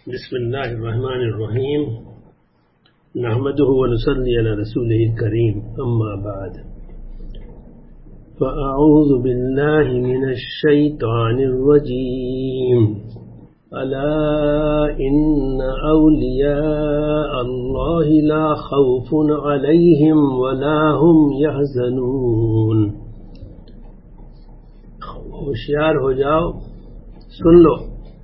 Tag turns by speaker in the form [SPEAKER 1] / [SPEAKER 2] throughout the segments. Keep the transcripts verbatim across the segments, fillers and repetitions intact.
[SPEAKER 1] بسم الله الرحمن الرحيم نحمده ونصلي على رسوله الكريم أما بعد فأعوذ بالله من الشيطان الرجيم ألا إن أولياء الله لا خوف عليهم ولا هم يحزنون. ہوشیار ہو جاؤ، سن لو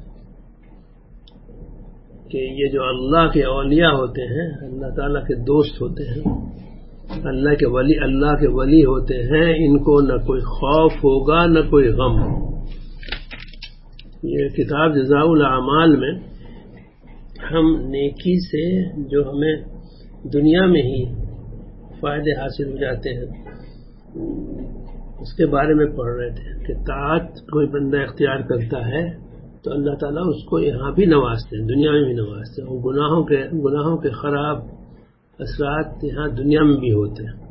[SPEAKER 1] کہ یہ جو اللہ کے اولیاء ہوتے ہیں، اللہ تعالیٰ کے دوست ہوتے ہیں، اللہ کے ولی اللہ کے ولی ہوتے ہیں، ان کو نہ کوئی خوف ہوگا نہ کوئی غم. یہ کتاب جزاء الاعمال میں ہم نیکی سے جو ہمیں دنیا میں ہی فائدے حاصل ہو جاتے ہیں اس کے بارے میں پڑھ رہے تھے کہ طاعت کوئی بندہ اختیار کرتا ہے تو اللہ تعالیٰ اس کو یہاں بھی نوازتے ہیں، دنیا میں بھی نوازتے ہیں، اور گناہوں کے گناہوں کے خراب اثرات یہاں دنیا میں بھی ہوتے ہیں.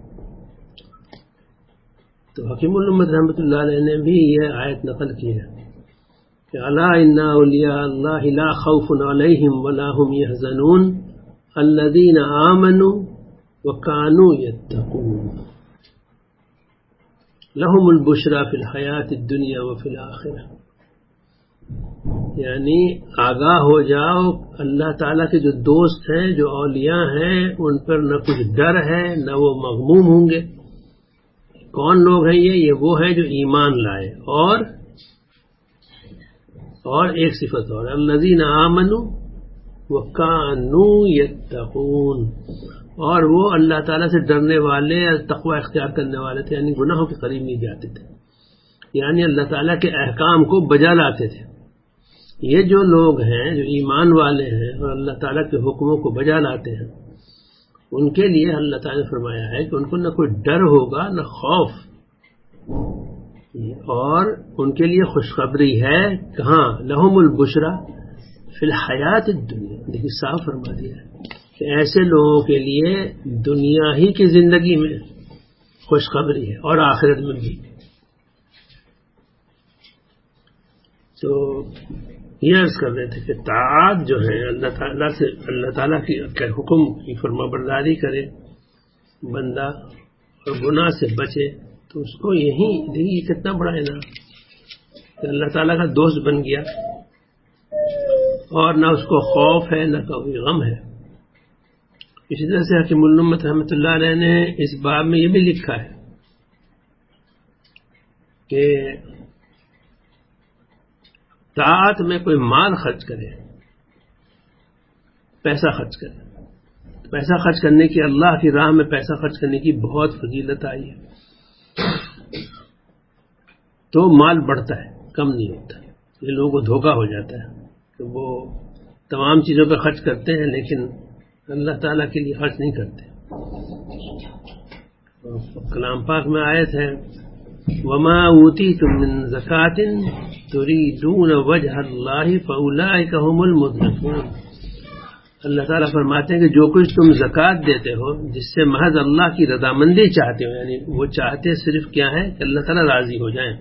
[SPEAKER 1] تو حکیم الامت رحمۃ اللہ علیہ نے بھی یہ آیت نقل کی ہے کہ الا ان اولیاء اللہ لا خوف علیہم ولا هم يحزنون الذین آمنوا وكانوا يتقون لهم البشرى فی الحیات الدنیا وفی الآخرہ. یعنی آگاہ ہو جاؤ، اللہ تعالیٰ کے جو دوست ہیں، جو اولیاء ہیں، ان پر نہ کچھ ڈر ہے نہ وہ مغموم ہوں گے. کون لوگ ہیں یہ یہ وہ ہیں جو ایمان لائے، اور اور ایک صفت اور الذین آمنوا وکانوا یتقون، اور وہ اللہ تعالیٰ سے ڈرنے والے، تقوی اختیار کرنے والے تھے، یعنی گناہوں کے قریب نہیں جاتے تھے، یعنی اللہ تعالیٰ کے احکام کو بجا لاتے تھے. یہ جو لوگ ہیں جو ایمان والے ہیں اور اللہ تعالیٰ کے حکموں کو بجا لاتے ہیں، ان کے لیے اللہ تعالیٰ نے فرمایا ہے کہ ان کو نہ کوئی ڈر ہوگا نہ خوف، اور ان کے لیے خوشخبری ہے. کہاں؟ لہم البشرا فی الحیات الدنیا. دیکھیے صاف فرما دیا ہے کہ ایسے لوگوں کے لیے دنیا ہی کی زندگی میں خوشخبری ہے اور آخرت میں بھی. تو یہ عرض کر رہے تھے کہ طاعت جو ہے اللہ تعالیٰ سے، اللہ تعالیٰ کی حکم کی فرما برداری کرے بندہ اور گناہ سے بچے، تو اس کو یہی دیکھیے کتنا بڑا انعام کہ اللہ تعالیٰ کا دوست بن گیا، اور نہ اس کو خوف ہے نہ کوئی غم ہے. اسی طرح سے حکیم الامت رحمۃ اللہ علیہ نے اس باب میں یہ بھی لکھا ہے کہ طاعت میں کوئی مال خرچ کرے، پیسہ خرچ کرے، پیسہ خرچ کرنے کی، اللہ کی راہ میں پیسہ خرچ کرنے کی بہت فضیلت آئی ہے، تو مال بڑھتا ہے، کم نہیں ہوتا. یہ لوگوں کو دھوکہ ہو جاتا ہے کہ وہ تمام چیزوں پہ خرچ کرتے ہیں لیکن اللہ تعالیٰ کے لیے خرچ نہیں کرتے. کلام پاک میں آیت ہے وما اوتیتم من زکاۃ تریدون وجہ اللہ فاولئک هم المضعفون. اللہ تعالیٰ فرماتے ہیں کہ جو کچھ تم زکوٰۃ دیتے ہو جس سے محض اللہ کی رضامندی چاہتے ہو، یعنی وہ چاہتے صرف کیا ہے کہ اللہ تعالیٰ راضی ہو جائیں،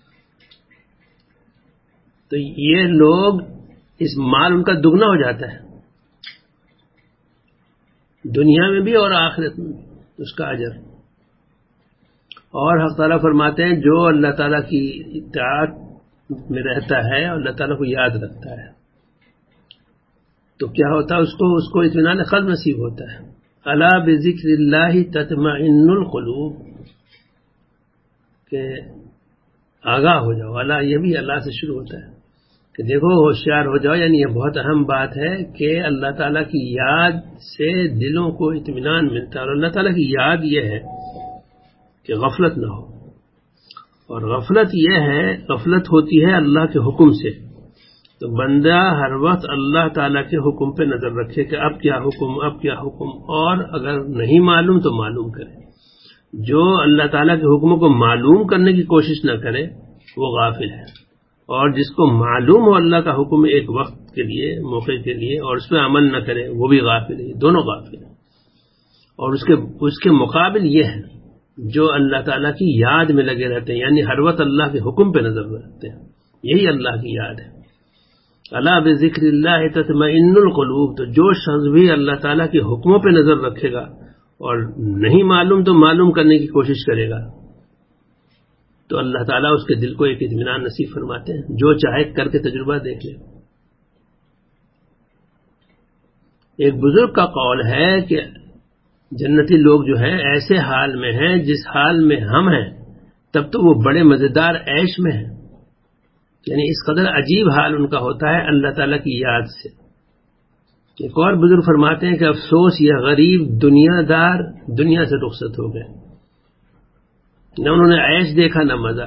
[SPEAKER 1] تو یہ لوگ اس مال ان کا دگنا ہو جاتا ہے دنیا میں بھی اور آخرت میں بھی اس کا اجر. اور حق تعالیٰ فرماتے ہیں جو اللہ تعالیٰ کی اطاعت میں رہتا ہے اور اللہ تعالیٰ کو یاد رکھتا ہے تو کیا ہوتا ہے، اس کو اس کو اطمینان قلب نصیب ہوتا ہے. الا بذکر اللہ تطمئن القلوب، کہ آگاہ ہو جاؤ. الا یہ بھی اللہ سے شروع ہوتا ہے کہ دیکھو ہوشیار ہو جاؤ، یعنی یہ بہت اہم بات ہے کہ اللہ تعالیٰ کی یاد سے دلوں کو اطمینان ملتا ہے. اور اللہ تعالیٰ کی یاد یہ ہے کہ غفلت نہ ہو، اور غفلت یہ ہے، غفلت ہوتی ہے اللہ کے حکم سے. تو بندہ ہر وقت اللہ تعالیٰ کے حکم پہ نظر رکھے کہ اب کیا حکم اب کیا حکم اور اگر نہیں معلوم تو معلوم کرے. جو اللہ تعالیٰ کے حکموں کو معلوم کرنے کی کوشش نہ کرے وہ غافل ہے، اور جس کو معلوم ہو اللہ کا حکم ایک وقت کے لیے، موقع کے لیے، اور اس پہ عمل نہ کرے وہ بھی غافل ہے. دونوں غافل ہیں. اور اس کے اس کے مقابل یہ ہے جو اللہ تعالیٰ کی یاد میں لگے رہتے ہیں، یعنی ہر وقت اللہ کے حکم پہ نظر رکھتے ہیں، یہی اللہ کی یاد ہے. الا بذکر اللہ تطمئن القلوب، تو جو شخص بھی اللہ تعالیٰ کے حکموں پہ نظر رکھے گا اور نہیں معلوم تو معلوم کرنے کی کوشش کرے گا تو اللہ تعالیٰ اس کے دل کو ایک اطمینان نصیب فرماتے ہیں. جو چاہے کر کے تجربہ دیکھ لے. ایک بزرگ کا قول ہے کہ جنتی لوگ جو ہیں ایسے حال میں ہیں جس حال میں ہم ہیں تب تو وہ بڑے مزیدار عیش میں ہیں. یعنی اس قدر عجیب حال ان کا ہوتا ہے اللہ تعالیٰ کی یاد سے. ایک اور بزرگ فرماتے ہیں کہ افسوس یہ غریب دنیا دار دنیا سے رخصت ہو گئے، نہ انہوں نے عیش دیکھا نہ مزہ.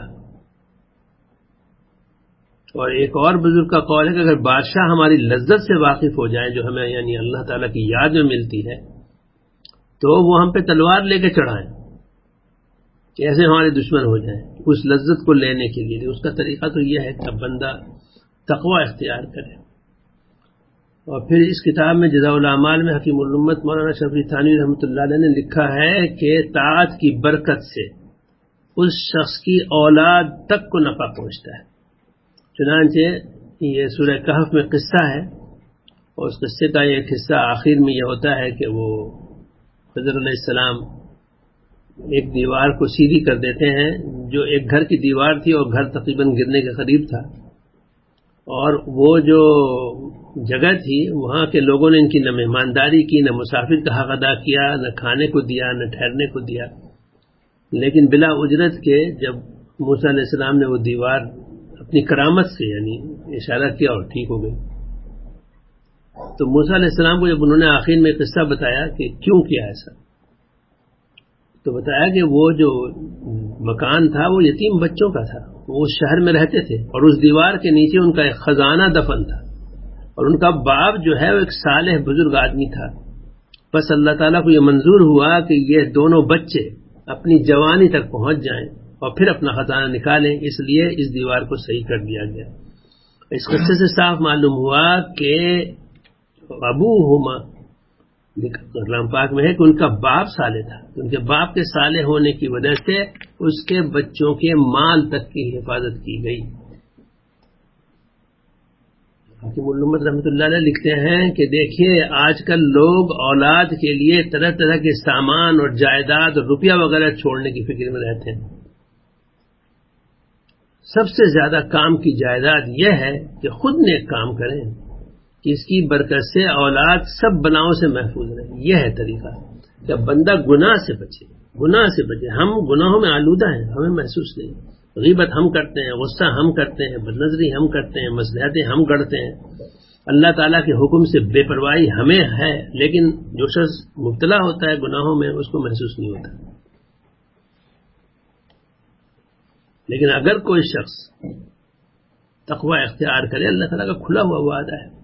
[SPEAKER 1] اور ایک اور بزرگ کا قول ہے کہ اگر بادشاہ ہماری لذت سے واقف ہو جائے جو ہمیں یعنی اللہ تعالیٰ کی یاد میں ملتی ہے تو وہ ہم پہ تلوار لے کے چڑھائیں کہ ایسے ہمارے دشمن ہو جائیں اس لذت کو لینے کے لیے. اس کا طریقہ تو یہ ہے کہ اب بندہ تقوی اختیار کرے. اور پھر اس کتاب میں جزاء الاعمال میں حکیم الامت مولانا شفیع تھانوی رحمۃ اللہ علیہ نے لکھا ہے کہ طاعت کی برکت سے اس شخص کی اولاد تک کو نفع پہنچتا ہے. چنانچہ یہ سورہ کہف میں قصہ ہے اور اس قصے کا ایک حصہ آخر میں یہ ہوتا ہے کہ وہ خضر علیہ السلام ایک دیوار کو سیدھی کر دیتے ہیں جو ایک گھر کی دیوار تھی اور گھر تقریباً گرنے کے قریب تھا. اور وہ جو جگہ تھی وہاں کے لوگوں نے ان کی نہ مہمانداری کی، نہ مسافر کا حق ادا کیا، نہ کھانے کو دیا، نہ ٹھہرنے کو دیا. لیکن بلا اجرت کے جب موسیٰ علیہ السلام نے وہ دیوار اپنی کرامت سے یعنی اشارہ کیا اور ٹھیک ہو گئی تو موسیٰ علیہ السلام کو جب انہوں نے آخر میں قصہ بتایا کہ کیوں کیا ایسا تو بتایا کہ وہ جو مکان تھا وہ یتیم بچوں کا تھا. وہ اس شہر میں رہتے تھے اور اس دیوار کے نیچے ان کا ایک خزانہ دفن تھا اور ان کا باپ جو ہے وہ ایک صالح بزرگ آدمی تھا. بس اللہ تعالیٰ کو یہ منظور ہوا کہ یہ دونوں بچے اپنی جوانی تک پہنچ جائیں اور پھر اپنا خزانہ نکالیں، اس لیے اس دیوار کو صحیح کر دیا گیا. اس قصے سے صاف معلوم ہوا کہ ابوہما کلام پاک میں ہے کہ ان کا باپ صالح تھا. ان کے باپ کے صالح ہونے کی وجہ سے اس کے بچوں کے مال تک کی حفاظت کی گئی. حکیم الامت رحمۃ اللہ علیہ لکھتے ہیں کہ دیکھیے آج کل لوگ اولاد کے لیے طرح طرح کے سامان اور جائیداد اور روپیہ وغیرہ چھوڑنے کی فکر میں رہتے ہیں. سب سے زیادہ کام کی جائیداد یہ ہے کہ خود نیک کام کریں کہ اس کی برکت سے اولاد سب بلاؤں سے محفوظ رہے. یہ ہے طریقہ کہ بندہ گناہ سے بچے، گناہ سے بچے. ہم گناہوں میں آلودہ ہیں، ہمیں محسوس نہیں. غیبت ہم کرتے ہیں، غصہ ہم کرتے ہیں، بدنظری ہم کرتے ہیں، مصلحتیں ہم گڑھتے ہیں. اللہ تعالیٰ کے حکم سے بے پرواہی ہمیں ہے، لیکن جو شخص مبتلا ہوتا ہے گناہوں میں اس کو محسوس نہیں ہوتا. لیکن اگر کوئی شخص تقوی اختیار کرے اللہ تعالیٰ کا کھلا ہوا وعدہ ہے.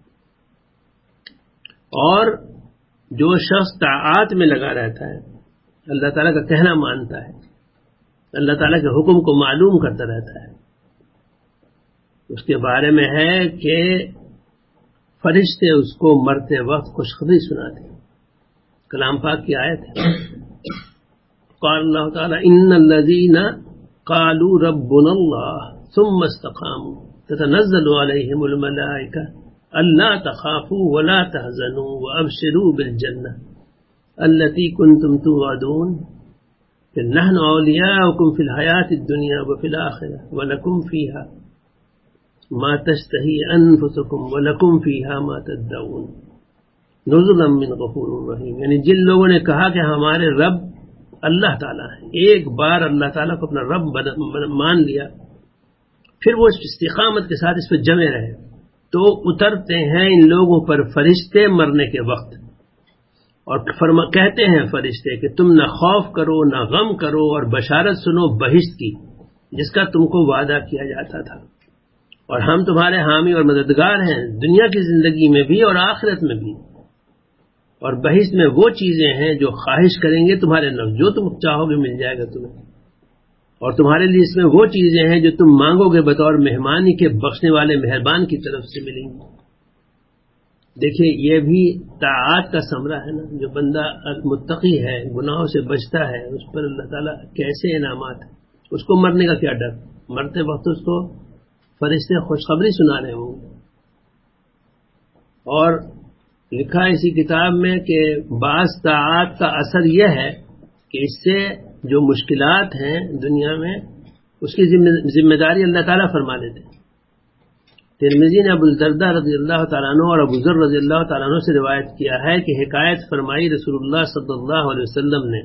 [SPEAKER 1] اور جو شخص طاعات میں لگا رہتا ہے، اللہ تعالیٰ کا کہنا مانتا ہے، اللہ تعالیٰ کے حکم کو معلوم کرتا رہتا ہے، اس کے بارے میں ہے کہ فرشتے اس کو مرتے وقت خوشخبری سناتے ہیں. کلام پاک کی آیت ہے قال اللہ تعالیٰ ان الذین قالوا ربنا اللہ ثم استقاموا تتنزل علیہم الملائکہ الا تخافوا ولا تحزنوا وابشروا بالجنہ التي كنتم توعدون نحن اولیاؤکم فی الحیاۃ الدنیا وفی الآخرہ ولکم فیہا ما تشتہی انفسکم ولکم فیہا ما تدعون نزلا من غفور رحیم. یعنی جن لوگوں نے کہا کہ ہمارے رب اللہ تعالیٰ ہے، ایک بار اللہ تعالیٰ کو اپنا رب مان لیا پھر وہ اس استقامت کے ساتھ اس پہ جمے رہے تو اترتے ہیں ان لوگوں پر فرشتے مرنے کے وقت اور فرما کہتے ہیں فرشتے کہ تم نہ خوف کرو نہ غم کرو اور بشارت سنو بہشت کی جس کا تم کو وعدہ کیا جاتا تھا اور ہم تمہارے حامی اور مددگار ہیں دنیا کی زندگی میں بھی اور آخرت میں بھی. اور بہشت میں وہ چیزیں ہیں جو خواہش کریں گے تمہارے نفس، جو تم چاہو گے مل جائے گا تمہیں، اور تمہارے لیے اس میں وہ چیزیں ہیں جو تم مانگو گے بطور مہمانی کے بخشنے والے مہربان کی طرف سے ملیں گی. دیکھیے یہ بھی طاعات کا ثمرہ ہے نا. جو بندہ متقی ہے گناہوں سے بچتا ہے اس پر اللہ تعالیٰ کیسے انعامات ہیں. اس کو مرنے کا کیا ڈر، مرتے وقت اس کو فرشتے خوشخبری سنا رہے ہوں گے اور لکھا اسی کتاب میں کہ بعض طاعات کا اثر یہ ہے کہ اس سے جو مشکلات ہیں دنیا میں اس کی ذمہ داری اللہ تعالیٰ فرما دیتے ہیں. ترمذی نے ابو الدرداء رضی اللہ تعالیٰ عنہ اور ابو ذر رضی اللہ تعالیٰ عنہ سے روایت کیا ہے کہ حکایت فرمائی رسول اللہ صلی اللہ علیہ وسلم نے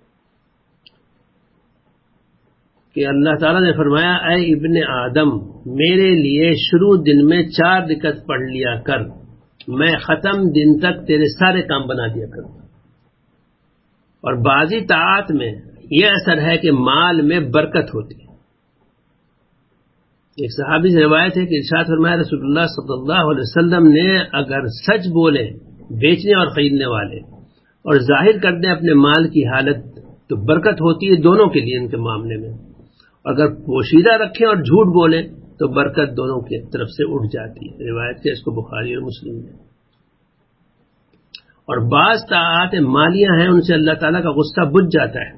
[SPEAKER 1] کہ اللہ تعالیٰ نے فرمایا اے ابن آدم میرے لیے شروع دن میں چار رکعت پڑھ لیا کر, میں ختم دن تک تیرے سارے کام بنا دیا کروں. اور بعضی طاعات میں یہ اثر ہے کہ مال میں برکت ہوتی ہے. ایک صحابی سے روایت ہے کہ ارشاد فرمایا رسول اللہ صلی اللہ علیہ وسلم نے اگر سچ بولے بیچنے اور خریدنے والے اور ظاہر کر دیں اپنے مال کی حالت تو برکت ہوتی ہے دونوں کے لیے ان کے معاملے میں, اگر پوشیدہ رکھیں اور جھوٹ بولیں تو برکت دونوں کی طرف سے اٹھ جاتی ہے. روایت ہے اس کو بخاری اور مسلم میں. اور بعض طاعات مالیاں ہیں ان سے اللہ تعالیٰ کا غصہ بجھ جاتا ہے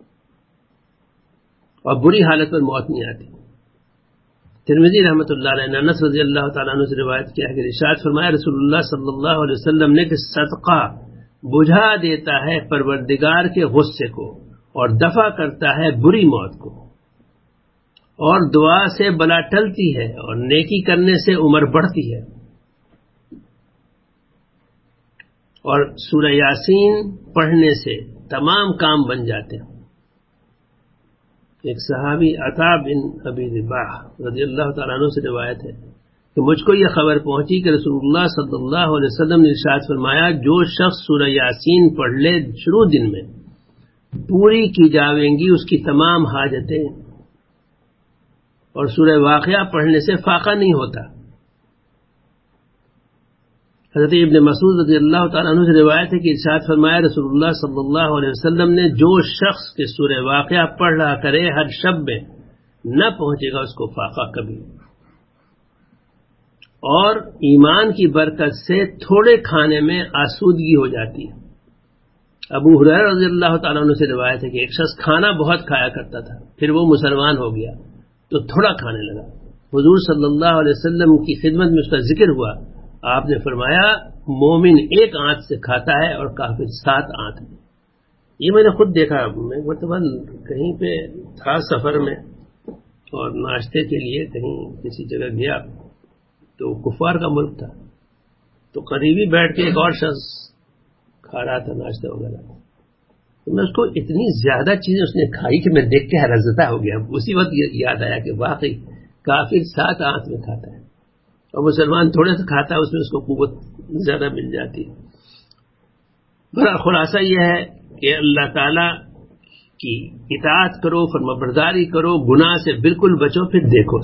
[SPEAKER 1] اور بری حالت پر موت نہیں آتی. ترمذی رحمۃ اللہ علیہ نے انس رضی اللہ تعالیٰ عنہ سے روایت کیا ہے کہ ارشاد فرمایا رسول اللہ صلی اللہ علیہ وسلم نے کہ صدقہ بجھا دیتا ہے پروردگار کے غصے کو اور دفع کرتا ہے بری موت کو, اور دعا سے بلا ٹلتی ہے اور نیکی کرنے سے عمر بڑھتی ہے. اور سورہ یاسین پڑھنے سے تمام کام بن جاتے ہیں. ایک صحابی عطا بن ابی رباح رضی اللہ تعالیٰ عنہ سے روایت ہے کہ مجھ کو یہ خبر پہنچی کہ رسول اللہ صلی اللہ علیہ وسلم نے ارشاد فرمایا جو شخص سورہ یاسین پڑھ لے شروع دن میں پوری کی جاویں گی اس کی تمام حاجتیں, اور سورہ واقعہ پڑھنے سے فاقہ نہیں ہوتا. حضرت ابن مسعود رضی اللہ تعالیٰ عنہ سے روایت ہے کہ ارشاد فرمایا رسول اللہ صلی اللہ علیہ وسلم نے جو شخص کے سورہ واقعہ پڑھ رہا کرے ہر شب میں نہ پہنچے گا اس کو فاقہ کبھی. اور ایمان کی برکت سے تھوڑے کھانے میں آسودگی ہو جاتی ہے. ابو ہریرہ رضی اللہ تعالیٰ عنہ سے روایت ہے کہ ایک شخص کھانا بہت کھایا کرتا تھا, پھر وہ مسلمان ہو گیا تو تھوڑا کھانے لگا. حضور صلی اللہ علیہ وسلم کی خدمت میں اس کا ذکر ہوا. آپ نے فرمایا مومن ایک آنت سے کھاتا ہے اور کافر سات آنت میں. یہ میں نے خود دیکھا. میں مرتبہ کہیں پہ تھا سفر میں اور ناشتے کے لیے کہیں کسی جگہ گیا تو کفار کا ملک تھا, تو قریبی بیٹھ کے ایک اور شخص کھا رہا تھا ناشتہ وغیرہ. تو میں اس کو اتنی زیادہ چیزیں اس نے کھائی کہ میں دیکھ کے حیرت ہو گیا. اسی وقت یاد آیا کہ واقعی کافر سات آنت میں کھاتا ہے اور مسلمان تھوڑے سے کھاتا ہے, اس میں اس کو قوت زیادہ مل جاتی ہے. بڑا خلاصہ یہ ہے کہ اللہ تعالی کی اطاعت کرو, فرمانبرداری کرو, گناہ سے بالکل بچو, پھر دیکھو